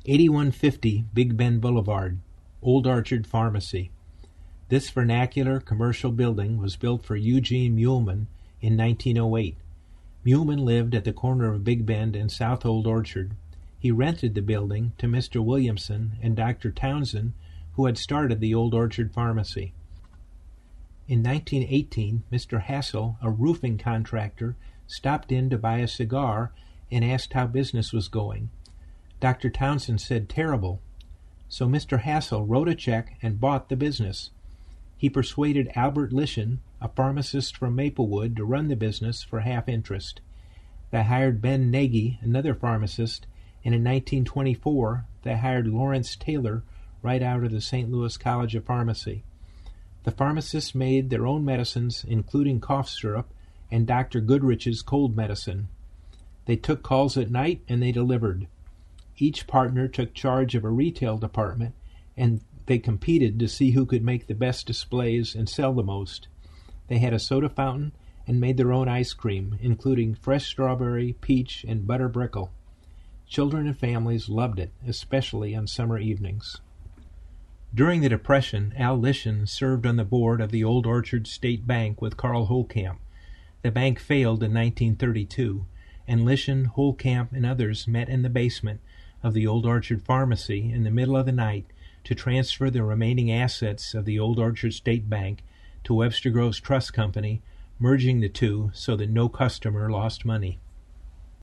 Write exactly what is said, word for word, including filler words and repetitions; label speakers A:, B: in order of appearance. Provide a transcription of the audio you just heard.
A: eighty-one fifty Big Bend Boulevard, Old Orchard Pharmacy. This vernacular commercial building was built for Eugene Muehlman in nineteen oh eight. Muehlman lived at the corner of Big Bend and South Old Orchard. He rented the building to Mister Williamson and Doctor Townsend, who had started the Old Orchard Pharmacy. In nineteen eighteen, Mister Hassel, a roofing contractor, stopped in to buy a cigar and asked how business was going. Doctor Townsend said terrible. So Mister Hassel wrote a check and bought the business. He persuaded Albert Lishan, a pharmacist from Maplewood, to run the business for half interest. They hired Ben Nagy, another pharmacist, and in nineteen twenty-four they hired Lawrence Taylor right out of the Saint Louis College of Pharmacy. The pharmacists made their own medicines, including cough syrup and Doctor Goodrich's cold medicine. They took calls at night and they delivered. Each partner took charge of a retail department, and they competed to see who could make the best displays and sell the most. They had a soda fountain and made their own ice cream, including fresh strawberry, peach, and butter brickle. Children and families loved it, especially on summer evenings. During the Depression, Al Lishan served on the board of the Old Orchard State Bank with Carl Holcamp. The bank failed in nineteen thirty-two, and Lishan, Holcamp, and others met in the basement of the Old Orchard Pharmacy in the middle of the night to transfer the remaining assets of the Old Orchard State Bank to Webster Groves Trust Company, merging the two so that no customer lost money.